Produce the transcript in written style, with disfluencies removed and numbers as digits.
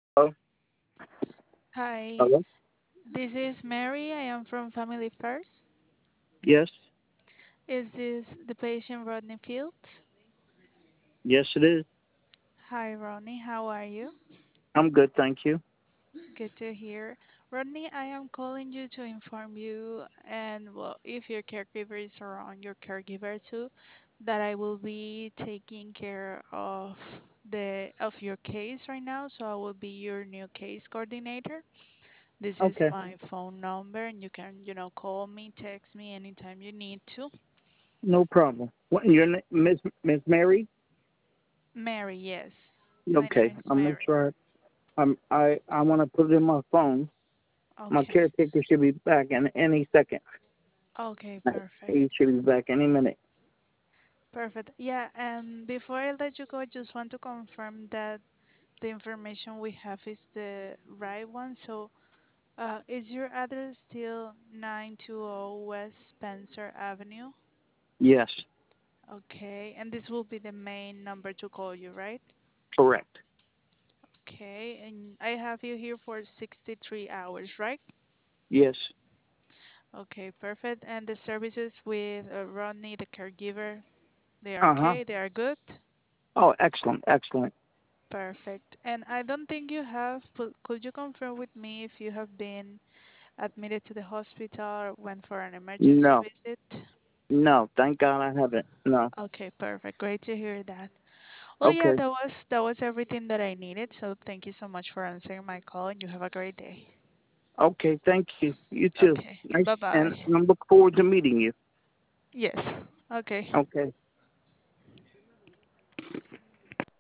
Hello? Hi, Hello? this is Mary. I am from Family First. Yes. Is this the patient Rodney Fields? Yes, it is. Hi, Rodney. How are you? I'm good, thank you. Good to hear. Rodney, I am calling you to inform you, and well, if your caregiver is around, your caregiver too, that I will be taking care of your case right now. So I will be your new case coordinator. This is Okay. my phone number, and you can, call me, text me anytime you need to. No problem. What, your name, Miss Mary? Mary, yes. My name Okay. is I'm make Mary. sure I want to put it in my phone. My Okay. caretaker should be back in any second. Okay, He perfect. should be back any minute. Perfect. Yeah, and before I let you go, I just want to confirm that the information we have is the right one. So, is your address still 920 West Spencer Avenue? Yes. Okay, and this will be the main number to call you, right? Correct. Okay, and I have you here for 63 hours, right? Yes. Okay, perfect. And the services with Rodney, the caregiver, they are Uh-huh. okay, they are good. Oh, excellent. Excellent. Perfect. And I don't think you have, but could you confirm with me if you have been admitted to the hospital or went for an emergency No. visit? No. Thank God I haven't. No. Okay, perfect. Great to hear that. Well, yeah, Okay. that was everything that I needed. So thank you so much for answering my call, and you have a great day. Okay. Thank you. You too. Okay, Nice. bye-bye. And I look forward to meeting you. Yes. Okay. Okay.